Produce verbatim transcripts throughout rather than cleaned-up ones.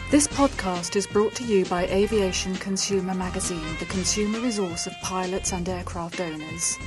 This podcast is brought to you by Aviation Consumer Magazine, the consumer resource of pilots and aircraft owners.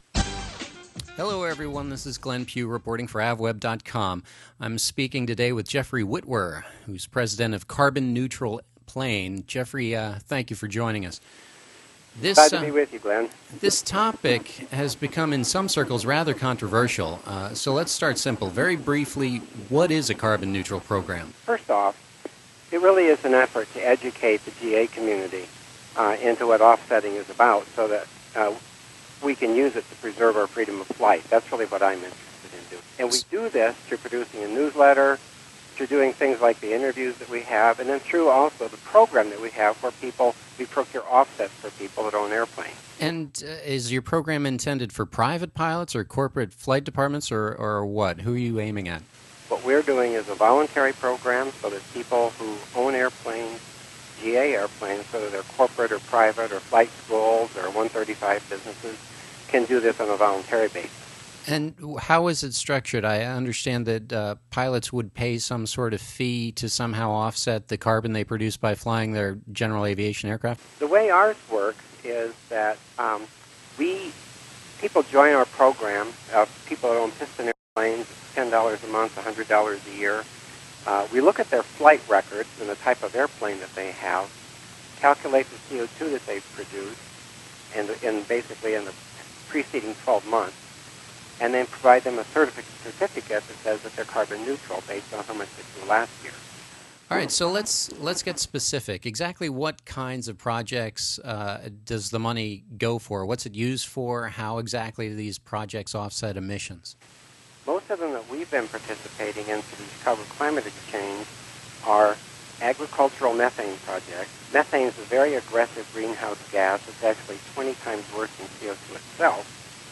Hello, everyone. This is Glenn Pugh reporting for avweb dot com. I'm speaking today with Jeffrey Witwer, who's president of Carbon Neutral Plane. Jeffrey, uh, thank you for joining us. This, Glad to uh, be with you, Glenn. This topic has become, in some circles, rather controversial. Uh, so let's start simple. Very briefly, what is a carbon neutral program? First off, it really is an effort to educate the G A community uh, into what offsetting is about so that uh, we can use it to preserve our freedom of flight. That's really what I'm interested in doing. And we do this through producing a newsletter, through doing things like the interviews that we have, and then through also the program that we have where people, we procure offsets for people that own airplanes. And uh, is your program intended for private pilots or corporate flight departments or, or what? Who are you aiming at? What we're doing is a voluntary program so that people who own airplanes, G A airplanes, whether they're corporate or private or flight schools or one thirty-five businesses, can do this on a voluntary basis. And how is it structured? I understand that uh, pilots would pay some sort of fee to somehow offset the carbon they produce by flying their general aviation aircraft? The way ours works is that um, we people join our program, uh, people that own piston airplanes, ten dollars a month, one hundred dollars a year. Uh, we look at their flight records and the type of airplane that they have, calculate the C O two that they've produced, and in basically in the preceding twelve months, and then provide them a certificate, certificate that says that they're carbon neutral based on how much they flew last year. All right, so let's let's get specific. Exactly what kinds of projects uh, does the money go for? What's it used for? How exactly do these projects offset emissions? Most of them that we've been participating in through the Chicago Climate Exchange are agricultural methane projects. Methane is a very aggressive greenhouse gas. It's actually twenty times worse than C O two itself.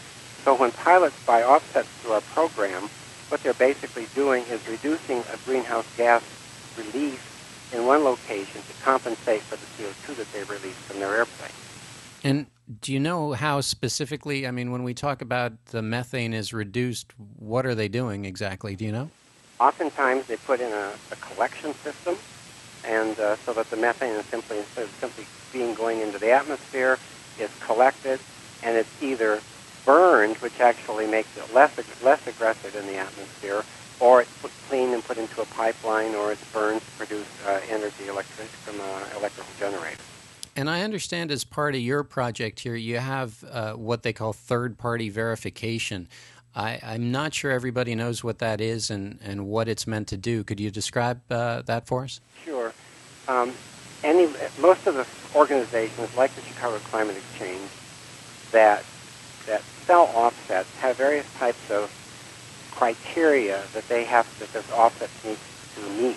So when pilots buy offsets through our program, what they're basically doing is reducing a greenhouse gas release in one location to compensate for the C O two that they release from their airplane. And do you know how specifically, I mean, when we talk about the methane is reduced, what are they doing exactly? Do you know? Oftentimes they put in a, a collection system, and uh, so that the methane is simply, instead of simply being going into the atmosphere, is collected, and it's either burned, which actually makes it less less aggressive in the atmosphere, or it's put clean and put into a pipeline, or it's burned to produce uh, energy electric from an electrical generator. And I understand as part of your project here, you have uh, what they call third-party verification. I, I'm not sure everybody knows what that is and, and what it's meant to do. Could you describe uh, that for us? Sure. Um, any most of the organizations, like the Chicago Climate Exchange, that that sell offsets have various types of criteria that they have that this offset needs to meet.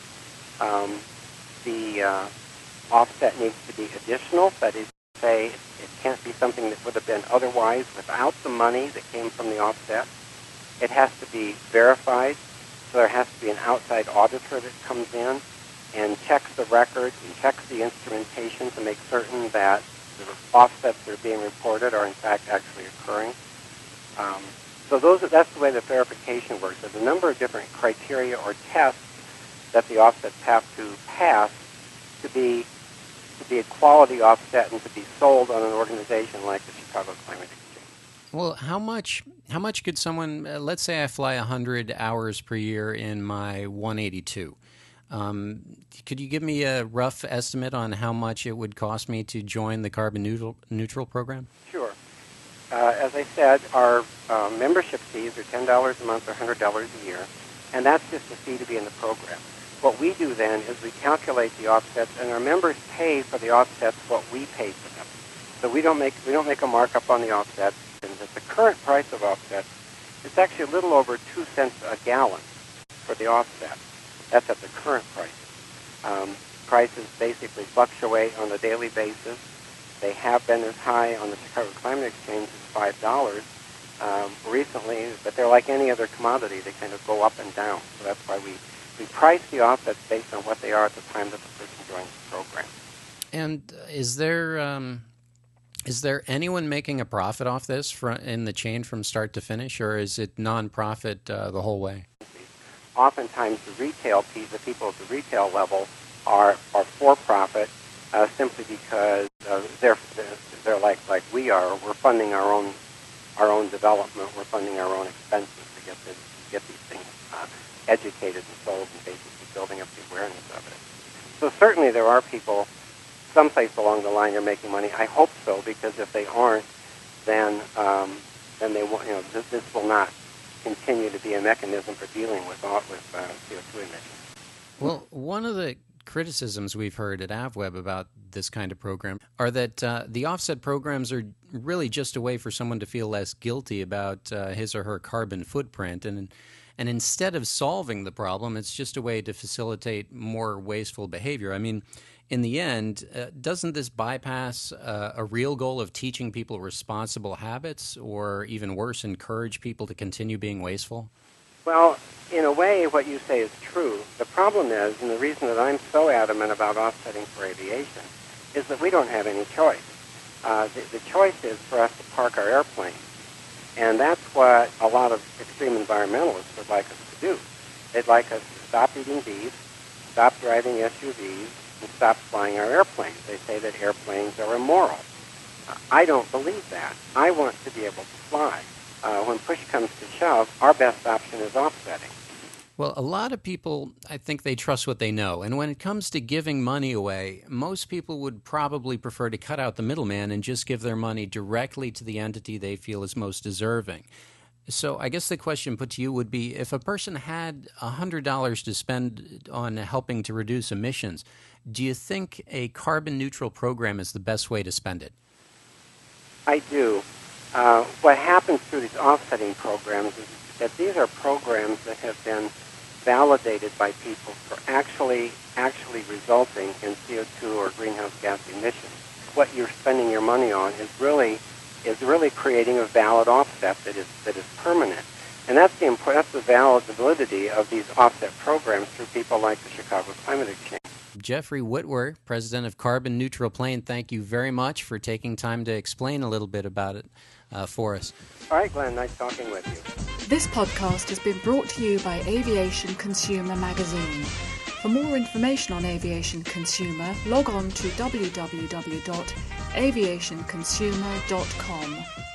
Um, the uh, offset needs to be additional, that is to say, it can't be something that would have been otherwise without the money that came from the offset. It has to be verified, so there has to be an outside auditor that comes in and checks the records and checks the instrumentation to make certain that the offsets that are being reported are in fact actually occurring. Um, so those are, that's the way the verification works. There's a number of different criteria or tests that the offsets have to pass to be to be a quality offset and to be sold on an organization like the Chicago Climate Exchange. Well, how much how much could someone, uh, let's say I fly one hundred hours per year in my one eighty-two. Um, could you give me a rough estimate on how much it would cost me to join the carbon neutral, neutral program? Sure. Uh, as I said, our uh, membership fees are ten dollars a month or one hundred dollars a year, and that's just a fee to be in the program. What we do then is we calculate the offsets, and our members pay for the offsets what we pay for them. So we don't make we don't make a markup on the offsets. And at the current price of offsets, it's actually a little over two cents a gallon for the offset. That's at the current price. Um, prices basically fluctuate on a daily basis. They have been as high on the Chicago Climate Exchange as five dollars um, recently, but they're like any other commodity. They kind of go up and down. So that's why we We price the offsets based on what they are at the time that the person joins the program. And is there um, is there anyone making a profit off this for, in the chain from start to finish, or is it non-profit uh, the whole way? Oftentimes, the retail piece, the people at the retail level are are for profit uh, simply because uh, they're they're like like we are. We're funding our own our own development. We're funding our own expenses to get this get these things uh, educated and sold, and basically building up the awareness of it. So certainly there are people someplace along the line are making money. I hope so, because if they aren't, then um, then they won't. You know, this, this will not continue to be a mechanism for dealing with with uh, C O two emissions. Well, one of the criticisms we've heard at AvWeb about this kind of program are that uh, the offset programs are really just a way for someone to feel less guilty about uh, his or her carbon footprint, and and instead of solving the problem, it's just a way to facilitate more wasteful behavior. I mean, in the end, uh, doesn't this bypass uh, a real goal of teaching people responsible habits, or even worse, encourage people to continue being wasteful? Well, in a way, what you say is true. The problem is, and the reason that I'm so adamant about offsetting for aviation, is that we don't have any choice. Uh, the, the choice is for us to park our airplanes. And that's what a lot of extreme environmentalists would like us to do. They'd like us to stop eating beef, stop driving S U Vs, and stop flying our airplanes. They say that airplanes are immoral. Uh, I don't believe that. I want to be able to fly. Uh, when push comes to shove, our best option is offsetting. Well, a lot of people, I think they trust what they know. And when it comes to giving money away, most people would probably prefer to cut out the middleman and just give their money directly to the entity they feel is most deserving. So I guess the question put to you would be, if a person had one hundred dollars to spend on helping to reduce emissions, do you think a carbon-neutral program is the best way to spend it? I do. Uh, what happens through these offsetting programs is that these are programs that have been validated by people for actually actually resulting in C O two or greenhouse gas emissions. What you're spending your money on is really is really creating a valid offset that is that is permanent, and that's the import, that's the valid validity of these offset programs through people like the Chicago Climate Exchange. Jeffrey Whitwer, president of Carbon Neutral Plane, thank you very much for taking time to explain a little bit about it uh, for us. All right, Glenn, nice talking with you. This podcast has been brought to you by Aviation Consumer Magazine. For more information on Aviation Consumer, log on to w w w dot aviation consumer dot com.